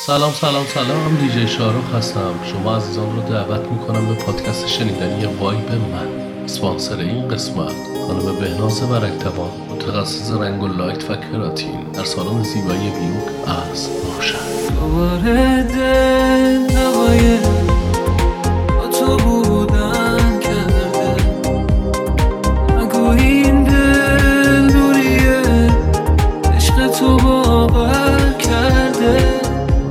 سلام دیجی شاروخ هستم. شما عزیزان رو دعوت میکنم به پادکست شنیدنی وایب من. اسپانسر این قسمت خانم بهناز برکتوان، متخصص رنگ و لایت و کراتین در سالن زیبایی بیوک از روشن. دوباره دل نوای با تو بودن کرده، نگو این دل دوریه عشق تو باور کرده.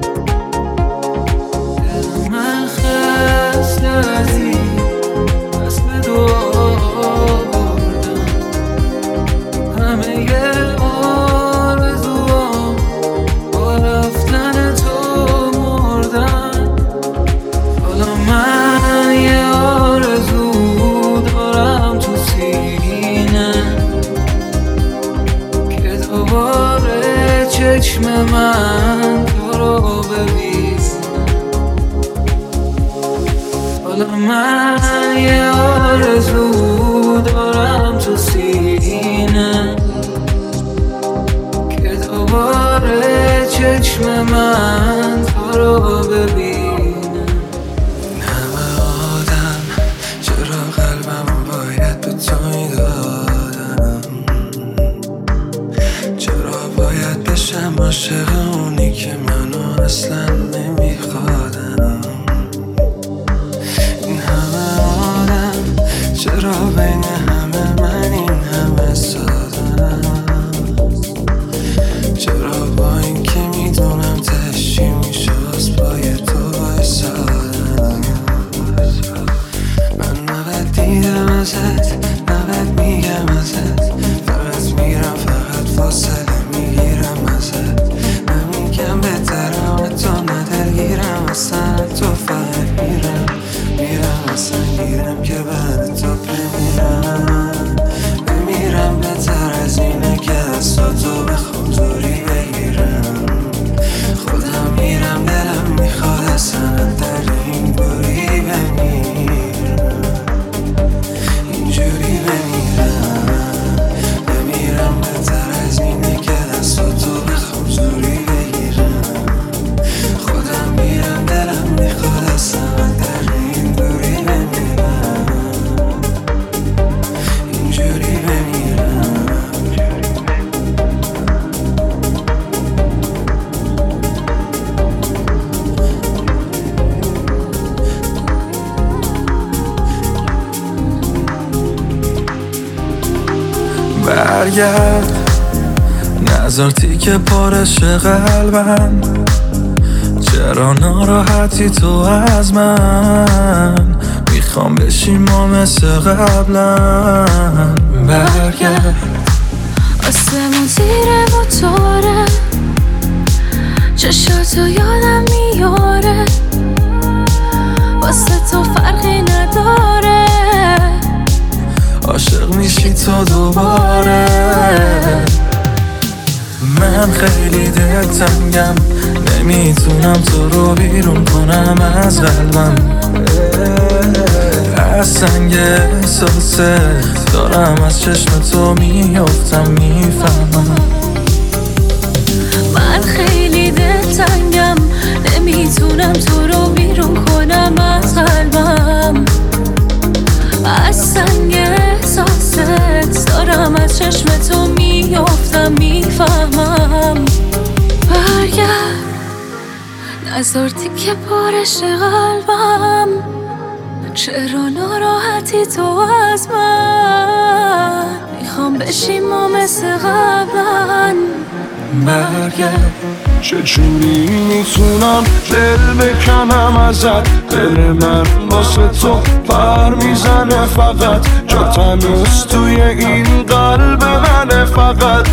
دل من خسته ازی بس به دعا بردم، همه یه آرزوام با رفتن تو مردن. حالا من یه آرزو دارم تو سینه که دوباره چشم من تو رو ببینه. حالا من یه آرزو دارم تو سینه که دوباره چشم من تو رو ببینه. این همه آدم چرا قلبم باید به تو میدادم؟ چرا باید بشم عاشق اونی که منو اصلا نمیخوادم؟ این همه آدم چرا بین همه من این همه سادم؟ چرا با این که میدونم تشی میشست پای تو بایستادم؟ من نباید دیدم ازت، نباید میگم ازت، فقط میرم فقط فاصله میگیرم ازت. نمیگم بهترم تو ندلگیرم اصلا، تو فقط میرم اصلا گیرم که بعد تو بمیرم بهتر از اینه که دستاتو بخوام زوری بگیرم. خودم میرم دلم میخواد اصلا در این دوری بمیرم، اینجوری بمیرم بهتر از اینه که دستاتو بخوام زوری بگیرم. خودم میرم دلم میخواد اصلا در این دوری بمیرم، اینجوری بمیرم. برگرد نذارتی که پارش قلبم، چرا ناراحتی تو از من؟ میخوام بشیم ما مثل قبلا. برگرد آسمون زیر موتوره، چشاتو یادم میاره، واسه تو فرقی نداره، عاشق میشی تو دوباره. من خیلی دلتنگم، نمیتونم تو رو بیرون کنم از قلبم. از سنگ احساسه دارم از چشم تو میافتم میفهمم. من خیلی دلتنگم، نمیتونم تو رو بیرون کنم از قلبم. از سنگ احساست دارم از چشم تو میافتم میفهمم. برگرد نذارتی که پارش قلبم، چرا ناراحتی تو از من؟ میخوام بشیم ما مثل قبلا. برگرد چجوری میتونم دل بکنم ازت؟ دل من واسه تو پر میزنه فقط، جا تنوز توی این قلب منه فقط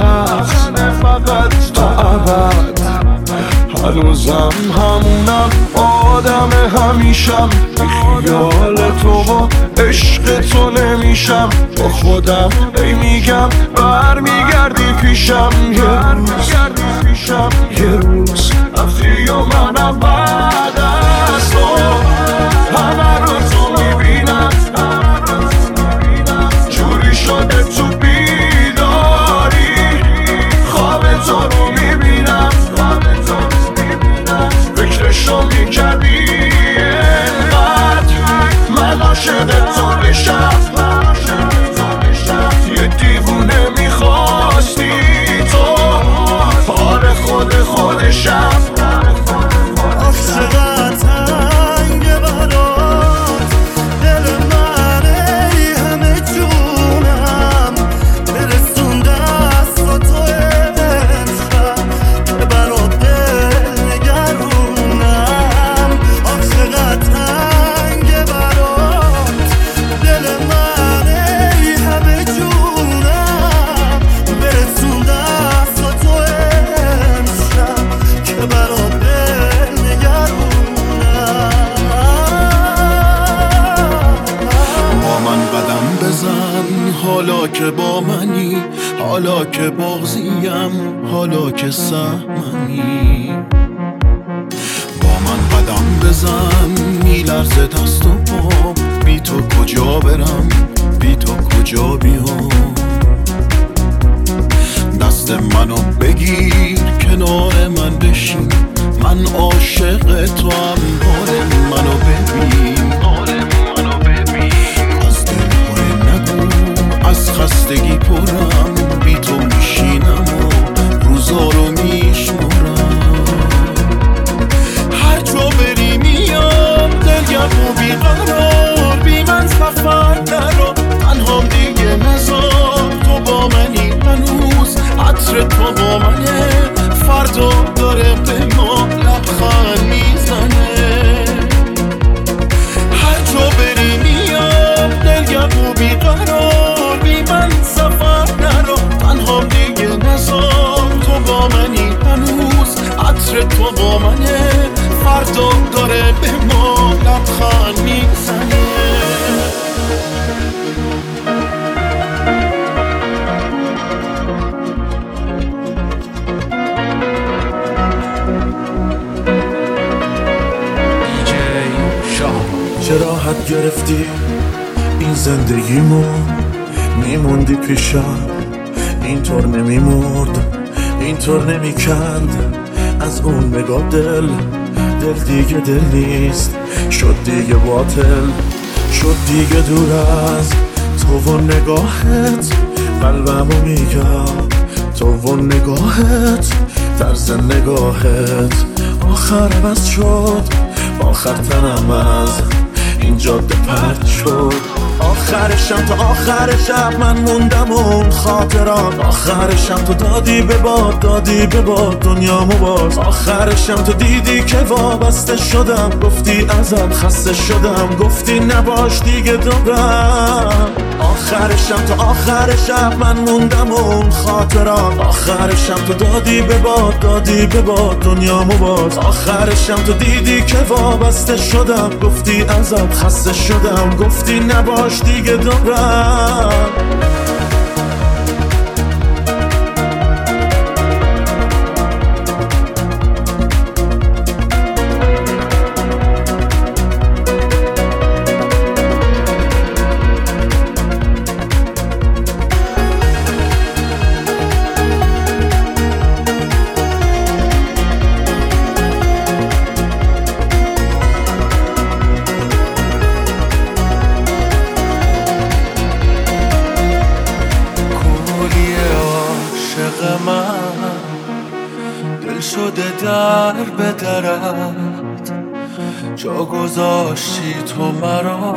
تا ابد. هنوزم همونم آدم همیشم، بی خیال تو و عشق تو نمیشم. با خودم ای میگم برمیگردی پیشم، یه روز رفتی و منم بعد از تو همه رو تو میبینم. جوری شده تو بیداری خواب تو رو میبینم. میشم. آخ چقدر تنگ برات دل من، ای همه جونم برسون دست و تو امشب که برات دل نگرونم. آخ چقدر تنگ برات دل من، ای همه جونم برسون دست و تو امشب که برات دل نگرونم. با من قدم بزن حالا که با منی، حالا که بغضیم، حالا که سهمنی. با من قدم بزن میلرزه دست و پام، بی تو کجا برم، بی تو کجا بیام. دست منو بگیر کنار من بشین، من عاشق تو هم، حال منو ببین. از دلهای نگو از خستگی پرم، بی تو میشینم و روزا رو میشمرم. هر جا بری میام دلگرم و بیقرار، بی من سفر نرو تنهام دیگه نزار. تو با منی هنوز عطر تو با منه، فردا داره به ما لبخند میزنه. هر جا بری میام دلگرم و بیقرار، بی من سفر نرو تنهام دیگه نزار. تو با منی هنوز عطر تو با منه، فردا داره به ما لبخند میزنه. چرا حد گرفتی این زندگیمو، میموندی پیشم اینطور نمیمرد، اینطور نمیکند از اون نگاه دل دیگه دل نیست، شد دیگه باطل، شد دیگه دور از تو و نگاهت. قلبمو میگم تو و نگاهت، طرز نگاهت آخر بس شد، آخر تنم از این جاده پرد شد. آخرشم تا آخر شب من موندم اون خاطرات، آخرشم تو دادی به باد، دادی به باد دنیامو باز. آخرشم تو دیدی که وابسته شدم، گفتی ازت خسته شدم، گفتی نباش دیگه دورم. آخرشم تا آخر شب من موندم اون خاطرات، آخرشم تو دادی به باد، دادی به باد دنیامو باز. آخرشم تو دیدی که وابسته شدم، گفتی ازت خسته شدم، گفتی نباش دیگه دورم. دل شده در به درت، جا گذاشتی تو مرا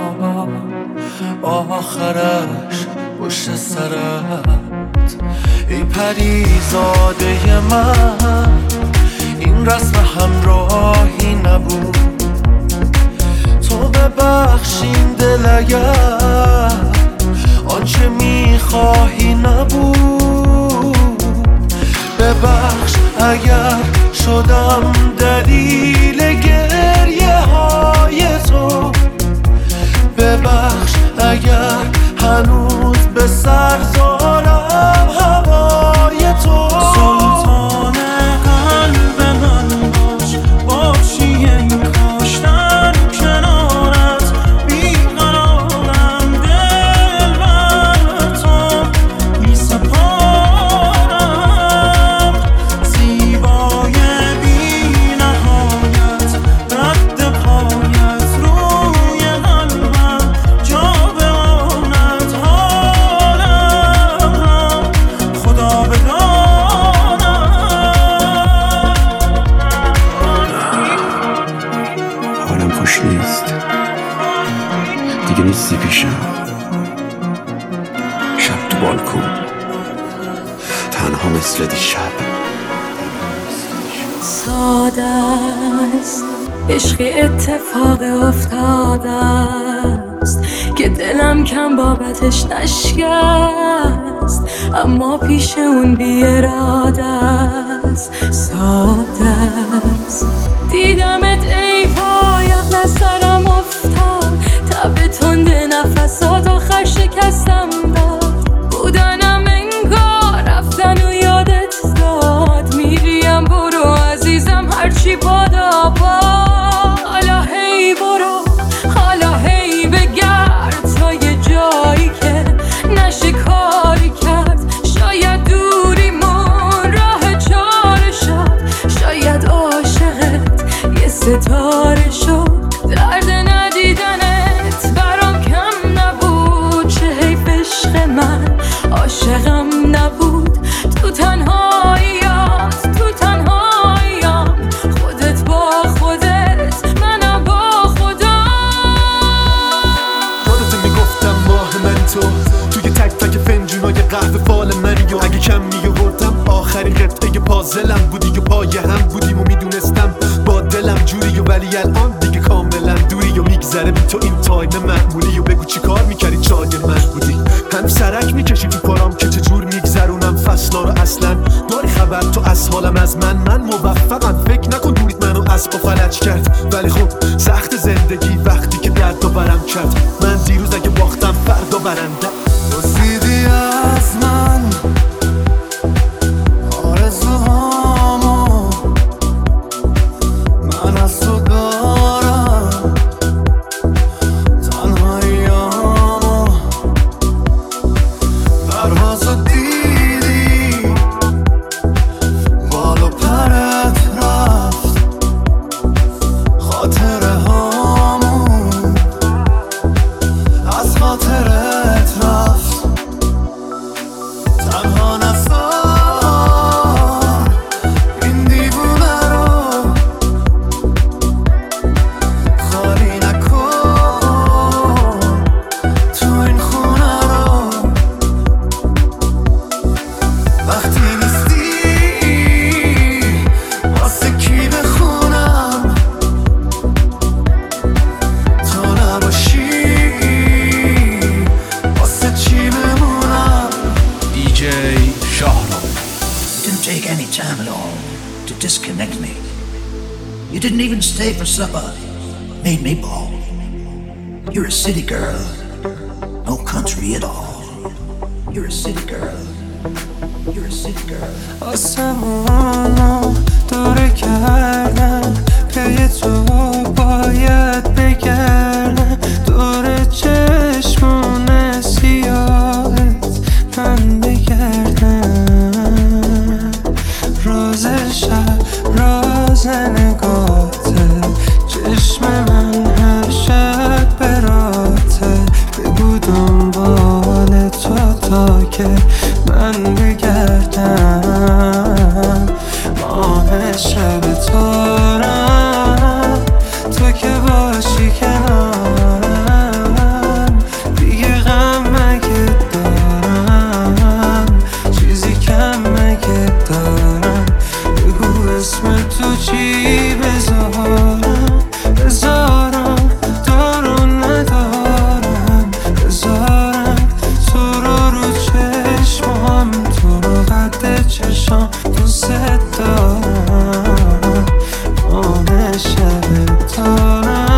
آخرش پشت سرت. ای پریزاده من این رسم همراهی نبود، تو ببخشین دل اگر آنچه میخواهی نبود. ببخش اگر شدم دلیل گریه های تو، ببخش اگر هنوز به سر دارم هوای تو. سلطان قلب من باش، باشی ای کاش در کنارت بیقرارم، دل بر تو می سپارم. زیبای بی نهایت رد پایت روی قلبم جا بماند، حالم دیگه نیستی پیشم. شب تو بالکن تنها مثل دیشب. ساده است عشقی اتفاق افتاده است که دلم کم بابتش نشکست، اما پیش اون بی اراده است. ساده است دیدمت ای پایق نظرم افتاد، تب تند نفسات آخر شکستم داد. بودنم انگار رفتن و یادت داد، میریم برو عزیزم هرچی بادا باد. حالا هی برو حالا هی بگرد تا یه جایی که نشه کاری کرد. شاید دوریمون راه چاره شد، شاید عاشقت یه ستاره شد. درد ندیدنت برام کم نبود، چه حیف عشق من عاشقم نبود. تو تنهاییام تو تنهاییام، خودت با خودت منم با خودم. یادت میگفتم ماه من تو توی تک تک فنجونای قهوه فال منی، و اگه کم میوردم آخرین قطعه پازلم بودی و پای هم بودیم و میدونستم با دلم جوری، و ولی الان دیگه کاملا دوری و میگذره بی تو این تایم معمولی. و بگو چی کار میکردی جای من بودی، هم سرک میکشی تو پارام که چجور میگذرونم فصلا رو. اصلا داری خبر تو از حالم از من موفقم، فکر نکن دوریت منو اسب و فلج کرد. ولی خب سخت زندگی وقتی که درد و برم کرد. من دیروز اگه باختم فردا برنده. دزدیدی از من آرزوهامو، من از تو دارم تنهاییامو. پروازو دیدی بال و پرت رفت، خاطره هامون از خاطرت رفت. تنها نذار این دیوونه رو، خالی نکن تو این خونه رو. وقتی نیستی واسه کی بخونم، تو نباشی واسه چی بمونم. DJ شهرام. It didn't take any time at all to disconnect me. You didn't even stay for supper. Made me bawl. You're a city girl, no country at all. You're a city girl. You're a city girl. آسمونو دوره کردن، پی تو باید بگردن. دور چشمون سیاهت من بگردن. راز شب راز نگاته، چشم من هر شب براته. بگو دنبال تو تا که من بگردم. ماه شب تارم تو که باشی کنارم. دیگه غم مگه دارم، چیزی کم مگه دارم. بگو اسم تو چی بذارم دارو ندارم. بذارم تو رو چشمام، تو رو قد چشام دوست دارم. ماه شب تارم.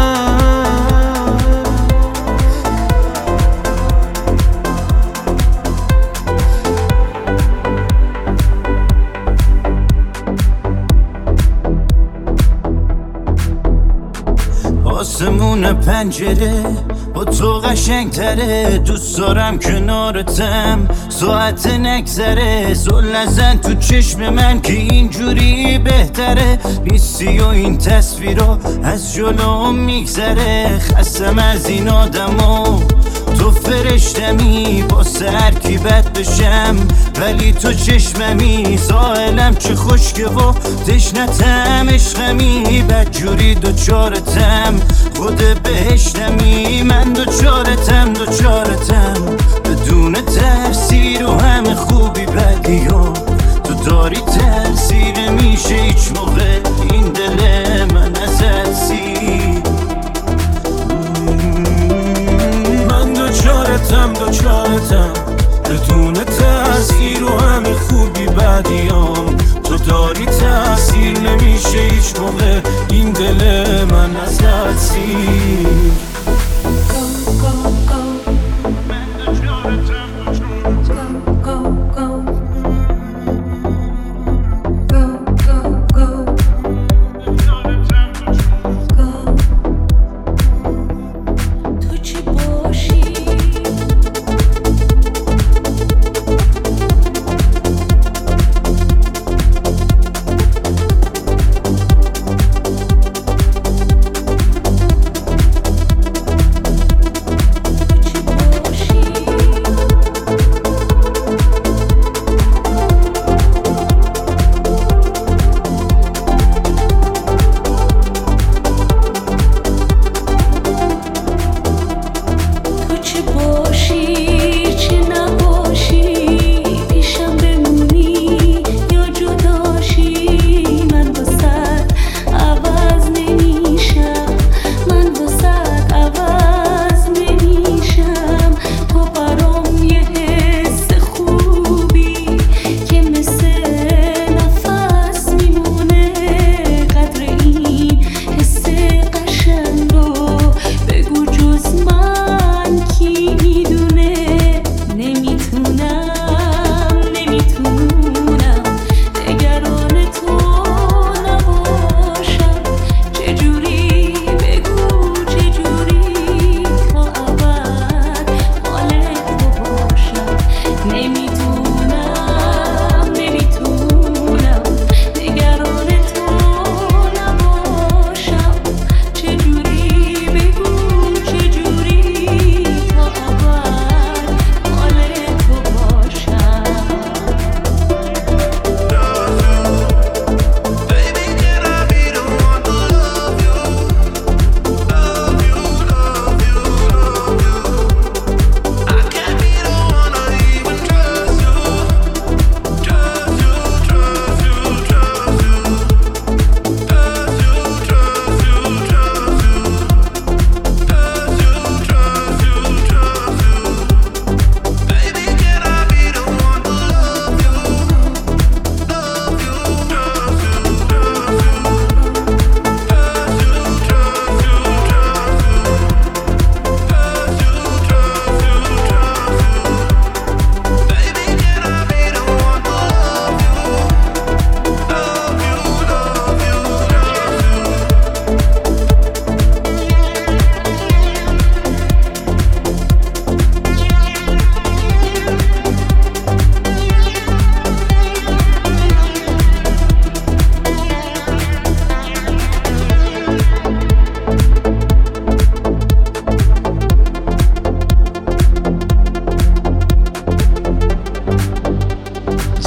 آسمون پنجره با تو قشنگ تره. دوست دارم کنارتم ساعت نگذره. زل نزن تو چشم من که اینجوری بهتره. نیستی و این تصویرها از جلوم میگذره. خستم از این آدم تو فرشتمی با سرکیبت بشم، ولی تو چشممی سائلم چه خشکه و تشنتم عشقمی، بدجوری دوچارتم خود بهشتمی، من دوچارتم بدون ترسی رو همه خوبی بدی ها تو داری تاثیر میشه هیچ موقع این دل من ازت سیر. من دوچارتم بدون تاثیر و همه خوبی بدیام تو داری تاثیر نمیشه هیچ موقع این دل من ازت سیر.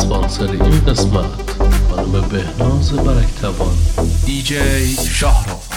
این قسمت خانم بهناز برکتوان DJ شهرام.